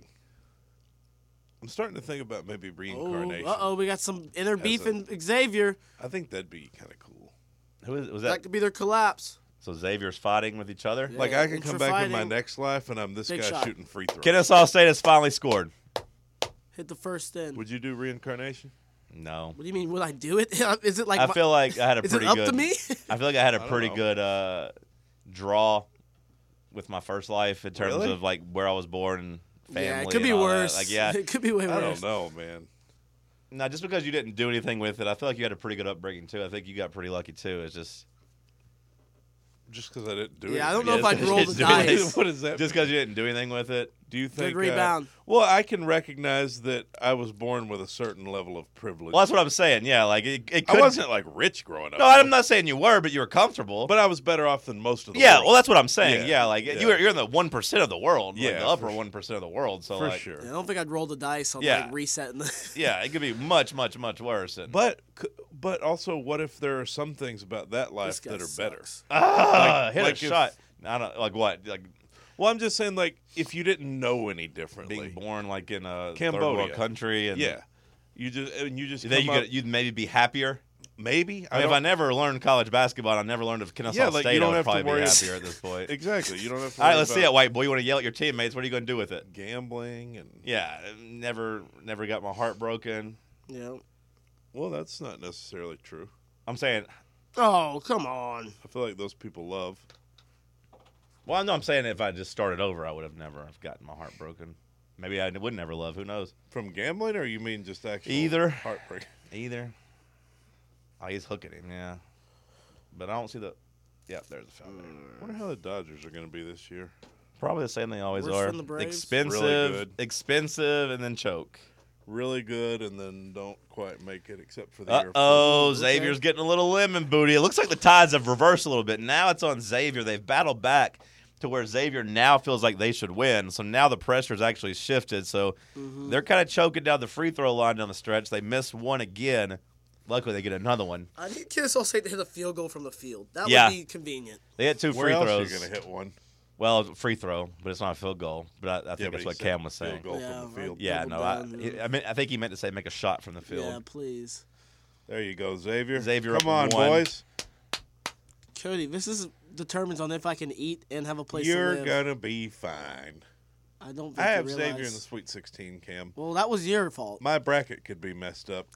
I'm starting to think about maybe Oh, reincarnation. uh oh, we got some inner beef a- in Xavier. I think that'd be kind of cool. Who is, was That, that? could be their collapse. So Xavier's fighting with each other? Yeah. Like I can intra come back in my fighting. next life and I'm this Big guy shot. shooting free throws. Kennesaw State has finally scored. Hit the first in. Would you do reincarnation? No. What do you mean? Would I do it? Is it like? I my- feel like I had a is it pretty up good. to me? I feel like I had a don't pretty know. good uh, draw with my first life in terms Really? of like where I was born and family. yeah, it could be and all that. worse. Like yeah, it could be way I worse. don't know, man. no, just because you didn't do anything with it, I feel like you had a pretty good upbringing too. I think you got pretty lucky too. It's just Just because I didn't do it. Yeah, I don't know Yeah, if I'd it's- roll it's the doing dice. this. What is that? just because you didn't do anything with it. Do you think? uh, rebound. well, I can recognize that I was born with a certain level of privilege. Well, that's what I'm saying. Yeah, like it, it I could. wasn't like rich growing up. No, I'm not saying you were, but you were comfortable. But I was better off than most of the yeah, world. well, that's what I'm saying. Yeah, Yeah, like yeah. you're you're in the one percent of the world. Yeah, like the upper for one percent of the world. So for like, sure. Yeah, I don't think I'd roll the dice on Yeah. like resetting the. yeah, it could be much, much, much worse. And, But c- but also, what if there are some things about that life This guy that are better? sucks. ah, like- hit like a if- shot. I don't like what like Well, I'm just saying, like, if you didn't know any differently, being born like in a third Cambodia. world country. And yeah, you just and you just you think you come up- could, you'd maybe be happier. maybe. I mean, if don't- I never learned college basketball, and I never learned of Kennesaw Yeah, like, State, you don't I would have to probably be worry- happier at this point. exactly. You don't have to. All right, worry let's see about it, white boy. You want to yell at your teammates? What are you going to do with it? Gambling and Yeah, never, never got my heart broken. Yeah. well, that's not necessarily true. I'm saying, Oh, come on. I feel like those people love. well, no, I'm saying if I just started over, I would have never have gotten my heart broken. Maybe I would never love. Who knows? From gambling, or you mean just actual Either. heartbreak? Either. Oh, he's hooking him, yeah. But I don't see the. Yeah, there's the foul. there. I wonder how the Dodgers are going to be this year. Probably the same they always Worse are. than the Braves? Expensive, Really good. expensive, and then choke. Really good, and then don't quite make it, except for the Uh year. oh, Okay. Xavier's getting a little lemon booty. It looks like the tides have reversed a little bit. Now it's on Xavier. They've battled back to where Xavier now feels like they should win. So now the pressure's actually shifted. So Mm-hmm. they're kind of choking down the free throw line down the stretch. They missed one again. Luckily, they get another one. I need Kennesaw State to hit a field goal from the field. That Yeah. would be convenient. They had two Where free else throws. are you going to hit one? Well, free throw, but it's not a field goal. But I, I think Yeah, but that's he what said Cam was field saying. goal Yeah, from the field. Yeah, Double no, I, down, he- yeah. I mean, I think he meant to say make a shot from the field. Yeah, please. There you go, Xavier. Xavier come up on, one. boys. Cody, this is determines on if I can eat and have a place You're to live. gonna be fine. I don't think I you have realize. Xavier in the Sweet sixteen, Cam. Well, that was your fault. My bracket could be messed up.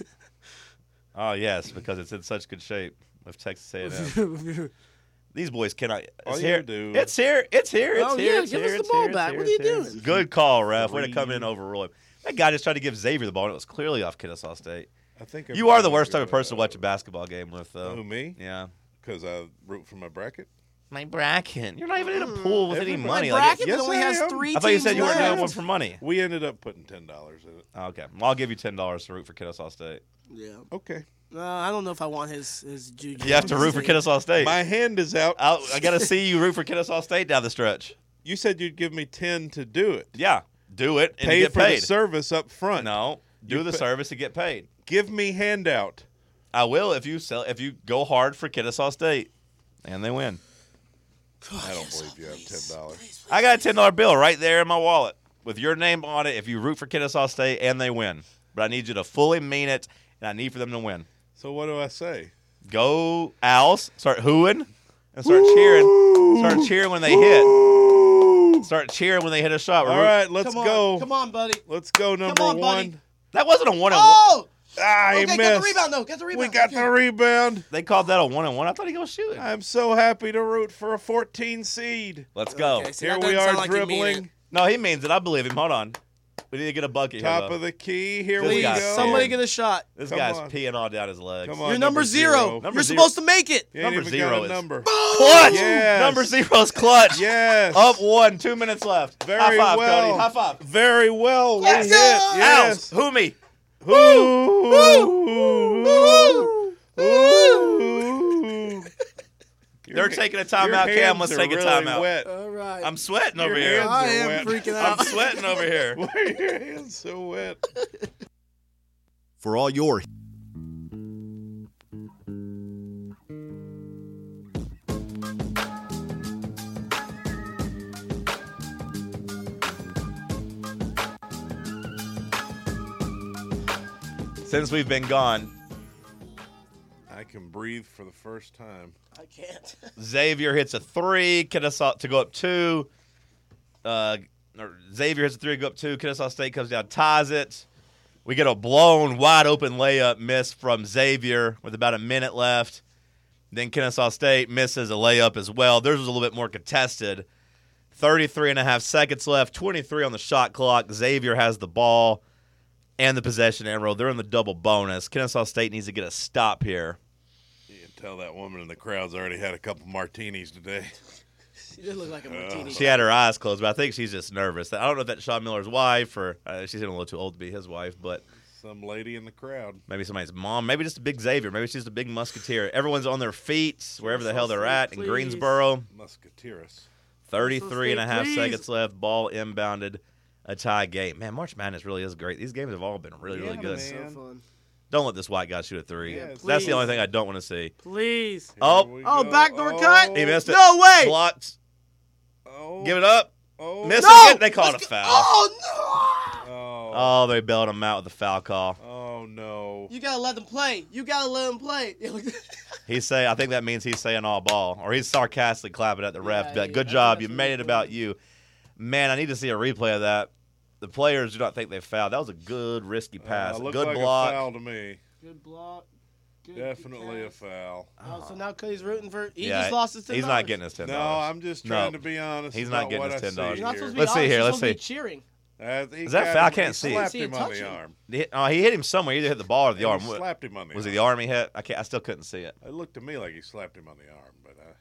Oh yes, because it's in such good shape with Texas A and M. These boys cannot. All It's you here. gotta do- It's here. It's here. It's Oh, here. yeah, it's give here, us the it's ball here, it's back. here, What are you it's here. doing? Good call, ref. Way to come in Three. and overrule him. That guy just tried to give Xavier the ball, and it was clearly off Kennesaw State. I think You are the everybody worst type would of person to go, watch a basketball game with, though. Who, me? Yeah. Because I root for my bracket. My bracket. You're not even in a pool with any Everybody- money. My Like, bracket yes, only I has am. three I thought you teams said you weren't doing left. one for money. We ended up putting ten dollars in it. Oh, okay. Well, I'll give you ten dollars to root for Kennesaw State. Yeah. Okay. No, I don't know if I want his his juju. You have to root for Kennesaw State. My hand is out. I'll, I got to see you root for Kennesaw State down the stretch. You said you'd give me ten to do it. Yeah, do it and Pay get for paid. the service up front. No, do You the pa- service and get paid. Give me handout. I will if you sell if you go hard for Kennesaw State, and they win. I don't believe you have ten dollars. I got a ten dollar bill right there in my wallet with your name on it. If you root for Kennesaw State and they win, but I need you to fully mean it, and I need for them to win. So what do I say? Go Owls! Start hooing and start cheering. Start cheering when they hit. Start cheering when they hit a shot. All right, let's Come on, go. Come on, buddy. Let's go, number on, buddy. one. That wasn't a one and one. Oh! Ah, he Okay, missed. get the rebound, though. Get the rebound. We got Okay. the rebound. They called that a one and one. I thought he go shoot it. I'm so happy to root for a fourteen seed. Let's go. Okay, see, Here that we doesn't are sound like you mean dribbling. it. No, he means it. I believe him. Hold on. We need to get a bucket here. Top though. of the key. Here This we Please, guy's go. somebody scared. get a shot. This Come guy's on. peeing all down his legs. Come on, You're number, zero. Number You're zero. supposed to make it. You ain't Number even zero got a is- number. Clutch! Yes. Number zero is clutch. Yes. Up one. Two minutes left. Very High five, well. Cody. High five. Very well. We Yes, hit. sir. Yes. Owls. Who me? Ooh. Ooh. Ooh. They're taking a timeout. Your Cam, hands let's are take a really timeout. Wet. All right. I'm sweating Your over here. hands I are am wet. freaking I'm out. sweating over here. Why are your hands so wet? For all your Since we've been gone, I can breathe for the first time. I can't. Xavier hits a three. Kennesaw to go up two. Uh, or Xavier hits a three to go up two. Kennesaw State comes down, ties it. We get a blown, wide open layup miss from Xavier with about a minute left. Then Kennesaw State misses a layup as well. Theirs was a little bit more contested. thirty-three and a half seconds left, twenty-three on the shot clock. Xavier has the ball and the possession arrow. They're in the double bonus. Kennesaw State needs to get a stop here. You can tell that woman in the crowd's already had a couple martinis today. She did look like a martini. She had her eyes closed, but I think she's just nervous. I don't know if that's Sean Miller's wife or uh, she's getting a little too old to be his wife, but Some lady in the crowd. maybe somebody's mom. Maybe just a big Xavier. Maybe she's a big musketeer. Everyone's on their feet wherever the hell they're at in Please. Greensboro. Musketeers. thirty-three and a half Please. seconds left. Ball inbounded. A tie game. Man, March Madness really is great. These games have all been really, really Yeah, good. man. So fun. Don't let this white guy shoot a three. Yeah, That's please. the only thing I don't want to see. Please. Oh. Here we Oh, go. backdoor Oh, cut? He missed it. No way. Blocked. Oh, Give it up. Oh, Miss No. it again. They called a Let's go- foul. Oh, no. Oh, Oh, they bailed him out with a foul call. oh no. You got to let them play. You got to let them play. He's saying, I think that means he's saying all ball, or he's sarcastically clapping at the ref. Yeah, Be like, yeah, good yeah, job, that's you what made he's it about you. Man, I need to see a replay of that. The players do not think they fouled. That was a good, risky pass. Uh, looked good like block. a foul to me. Good block. Good Definitely a pass. foul. Oh, so now Cody's rooting for. He Yeah, just lost his ten He's not getting his ten No, dollars. I'm just No. trying to be honest. He's not about getting what his I ten dollars. see You're not here. supposed to be Let's see honest, here, you're let's supposed to be see. cheering. Uh, he Is that got foul? I him- can't he see. Slapped See it him on the touching. arm. He hit, oh, he hit him somewhere. He either hit the ball or the He arm. What- slapped him on the Was it arm. the arm he hit? I can't. I still couldn't see it. It looked to me like he slapped him on the arm, but uh,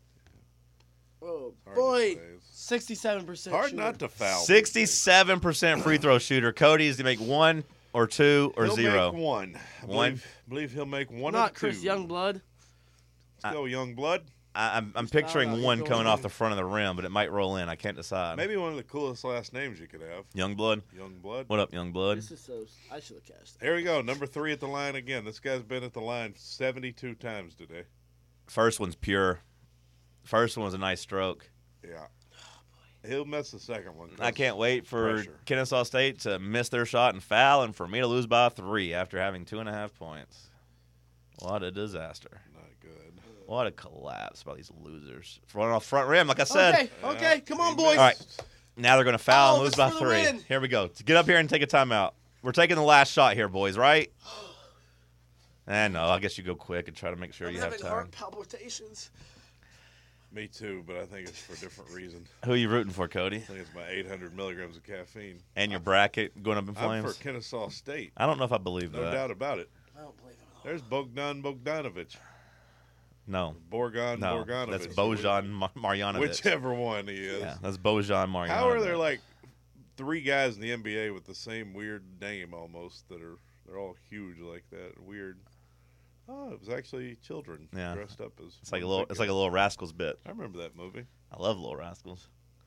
Oh hard boy, to say. It's sixty-seven percent. hard not to foul. Sixty-seven percent free throw shooter. Cody's to make one or two or He'll zero. Make one. I One. Believe, believe he'll make one Not or two. Chris Youngblood. Let's go, young blood. I, I'm, I'm He's picturing fouled out. one He's coming going off in. the front of the rim, but it might roll in. I can't decide. Maybe one of the coolest last names you could have. Youngblood. Young blood. What up, Youngblood? This is so. I should have cashed. Here we go. Number three at the line again. This guy's been at the line seventy-two times today. First one's pure. First one was a nice stroke. Yeah. He'll miss the second one. 'cause I can't wait for pressure. Kennesaw State to miss their shot and foul, and for me to lose by three after having two and a half points. What a disaster. Not good. What a collapse by these losers. Front off front rim, like I said. Okay, okay, come on, He boys. All right. Now they're going to foul Oh, and lose this by for the three. win. Here we go. Get up here and take a timeout. We're taking the last shot here, boys, right? Eh, no, I guess you go quick and try to make sure I'm you have having time. heart palpitations. Me too, but I think it's for a different reason. Who are you rooting for, Cody? I think it's my eight hundred milligrams of caffeine. And your bracket going up in I'm flames? for Kennesaw State. I don't know if I believe No that. doubt about it. I don't believe it at all. There's Bogdan Bogdanovic. No. Borgon, No. Borganovich. That's Bojan Mar- Marjanovic. Whichever one he is. Yeah, that's Bojan Marjanovic. How are there like three guys in the N B A with the same weird name almost that are they're all huge like that? Weird. Oh, it was actually children Yeah. dressed up as. It's like a one little. big It's guy. like a little Rascals bit. I remember that movie. I love Little Rascals.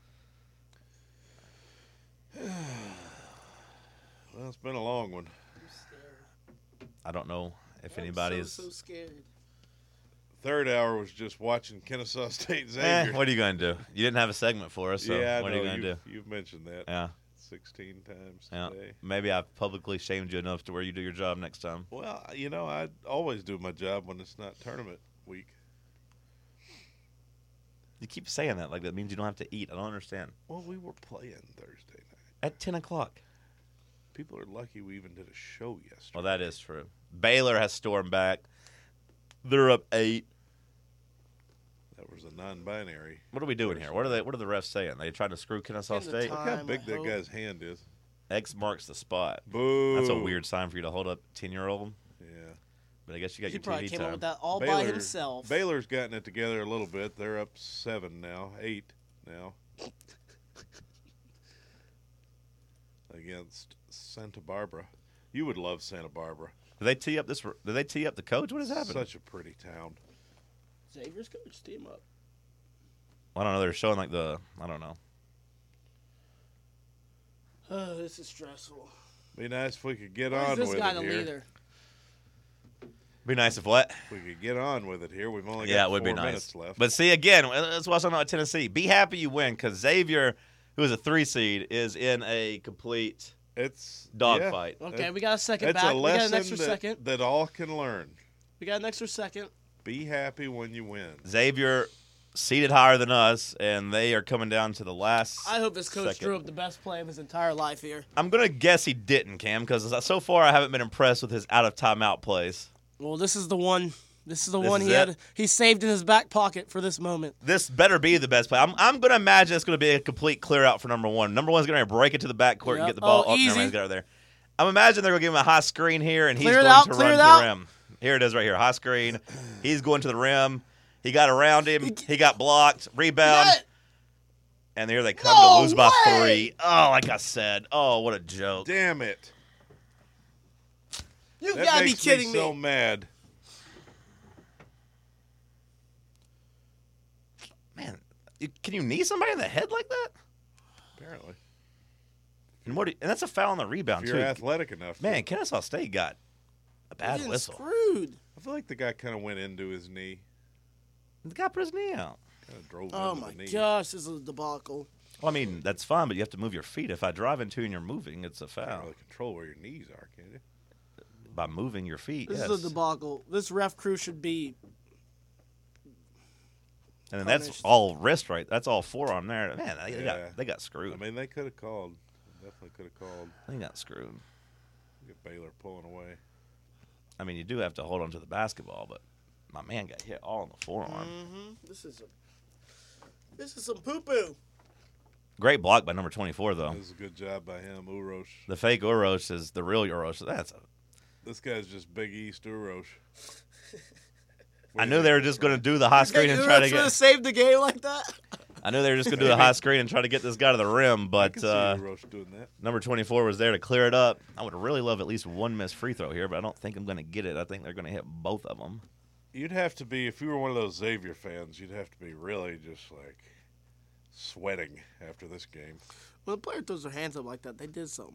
Well, it's been a long one. I don't know if I'm anybody's. so, so scared. Third hour was just watching Kennesaw State Eh, Xavier. what are you going to do? You didn't have a segment for us, so yeah, I what know. are you going to do? You've, you've mentioned that Yeah, sixteen times yeah. today. Maybe I've publicly shamed you enough to where you do your job next time. Well, you know, I always do my job when it's not tournament week. You keep saying that like that means you don't have to eat. I don't understand. Well, we were playing Thursday night. At ten o'clock. People are lucky we even did a show yesterday. Well, that is true. Baylor has stormed back. They're up eight. That was a non-binary. What are we doing here? What are they? What are the refs saying? They trying to screw Kennesaw In the State? Look time. how big I that hope. guy's hand is. X marks the spot. Boo. That's a weird sign for you to hold up ten-year-old. Yeah. But I guess you got He your probably T V came time. up with that all by Baylor- himself. Baylor's gotten it together a little bit. They're up seven now, eight now. Against Santa Barbara. You would love Santa Barbara. Did they tee up this? Did they tee up the coach? What is happening? Such a pretty town. Xavier's coach, team up. I don't know. They're showing like the. I don't know. Oh, this is stressful. Be nice if we could get Why on is this with guy it the here. leader? Be nice if what? If we could get on with it here. We've only got Yeah, it would four be minutes nice. left. But see, again, that's why I'm talking about Tennessee. Be happy you win because Xavier, who is a three seed, is in a complete it's dogfight. Yeah, Okay, It- we got a second it's back. a We got an lesson extra that, second. that all can learn. We got an extra second. Be happy when you win. Xavier seated higher than us, and they are coming down to the last. I hope this coach second. drew up the best play of his entire life here. I'm gonna guess he didn't, Cam, because so far I haven't been impressed with his out of timeout plays. Well, this is the one. This is the This one is he it? had. He saved in his back pocket for this moment. This better be the best play. I'm, I'm going to imagine it's going to be a complete clear out for number one. Number one's going to break it to the backcourt and Yep. get the ball. Oh, Oh, never easy. mind, he's got it there. I'm imagining they're going to give him a high screen here, and he's Clear it going out, to clear run it to out. the rim. Here it is right here. High screen. He's going to the rim. He got around him. He got blocked. Rebound. Got it. And here they come No to lose by way! three. Oh, like I said. Oh, what a joke. Damn it. You That gotta be makes kidding me me. so mad. Man, you, can you knee somebody in the head like that? Apparently. And, what? do you- and that's a foul on the rebound, If you're too. athletic enough. to. Man, Kennesaw State got a You're bad getting whistle. Screwed. I feel like the guy kind of went into his knee. The guy put his knee out. Kind of drove Oh into my the knee. gosh, this is a debacle. Well, I mean, that's fine, but you have to move your feet. If I drive into you and you're moving, it's a You can't foul. really control where your knees are, can you? By moving your feet, This yes. is a debacle. This ref crew should be. And then that's punished. all wrist right. That's all forearm there. Man, they, Yeah. got they got screwed. I mean, they could have called. Definitely could have called. they got screwed. Get Baylor pulling away. I mean, you do have to hold on to the basketball, but my man got hit all in the forearm. Mm-hmm. This is a. This is some poo poo. Great block by number twenty-four, though. This is a good job by him, Urosh. The fake Urosh is the real Urosh. That's a, This guy's just Big East Urosh. I knew they were just going to do the high screen and try to to get. save the game like that. I knew they were just going to do the high screen and try to get this guy to the rim, I but can see uh, Urosh doing that. number twenty-four was there to clear it up. I would really love at least one missed free throw here, but I don't think I'm going to get it. I think they're going to hit both of them. You'd have to be, if you were one of those Xavier fans, you'd have to be really just like sweating after this game. When a player throws their hands up like that, they did something.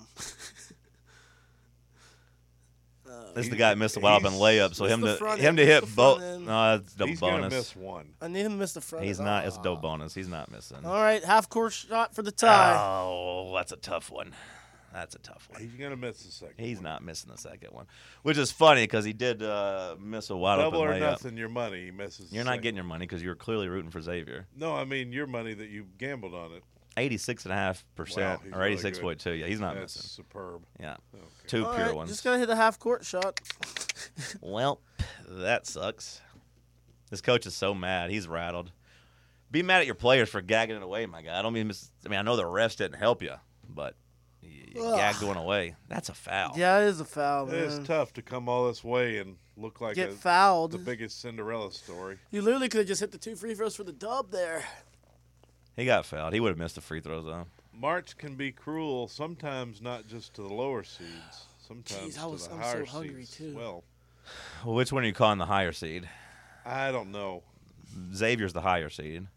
uh, This is the guy that missed a wide open he's- layup, so It's him the to front him end, to it's hit the both. front end. No, that's double He's going to bonus. miss one. I need him to miss the front. He's end. not. It's Ah. double bonus. He's not missing. All right, half court shot for the tie. Oh, that's a tough one. That's a tough one. He's going to miss the second He's one. not missing the second one, which is funny because he did uh, miss a wide Double open or layup. nothing, your money. He misses the You're not second. getting your money because you were clearly rooting for Xavier. No, I mean your money that you gambled on it. eighty-six point five percent Wow, he's or really eighty-six point two. Yeah, he's not That's missing. superb. Yeah, Okay. two All pure right, ones. just gotta hit the half court shot. Well, that sucks. This coach is so mad. He's rattled. Be mad at your players for gagging it away, my guy. I don't mean. Mis- I mean, I know the refs didn't help you, but You gagged one away. That's a foul. Yeah, it is a foul, man. It's tough to come all this way and look like Get a, fouled. the biggest Cinderella story. You literally could have just hit the two free throws for the dub there. He got fouled. He would have missed the free throw zone. March can be cruel, sometimes not just to the lower seeds, sometimes Jeez, I was- to the I'm so higher hungry, seeds too. as well. Well, which one are you calling the higher seed? I don't know. Xavier's the higher seed.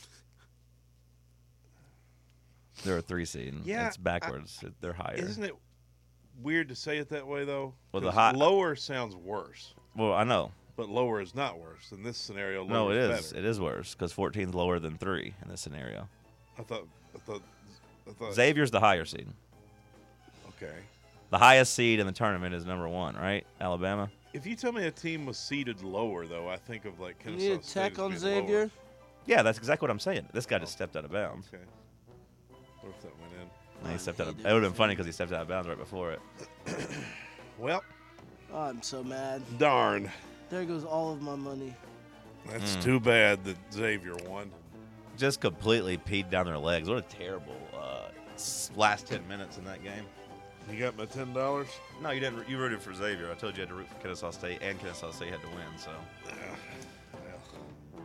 They're a three seed. Yeah, It's backwards. They're higher. Isn't it weird to say it that way, though? Well, the 'Cause high- lower sounds worse, Well, I know. but lower is not worse. In this scenario, lower No, it is is. better. It is worse because fourteen is lower than three in this scenario. I thought, I thought, I thought. Xavier's the higher seed. Okay. The highest seed in the tournament is number one, right? Alabama. If you tell me a team was seeded lower, though, I think of like You Kennesaw need a State tech as on being Xavier? lower. Yeah, that's exactly what I'm saying. This guy Oh. just stepped out of bounds. Okay. What if that went in? No, he stepped out of. He It did. would have been funny because he stepped out of bounds right before it. Well, Oh, I'm so mad. darn. There goes all of my money. That's Mm. too bad that Xavier won. Just completely peed down their legs. What a terrible uh, s- last ten minutes in that game. You got my ten dollars. No, you didn't. You rooted for Xavier. I told you you had to root for Kennesaw State, and Kennesaw State had to win. So,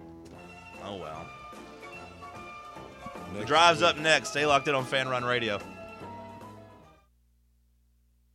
oh well. The drive's up next. Stay locked in on Fan Run Radio.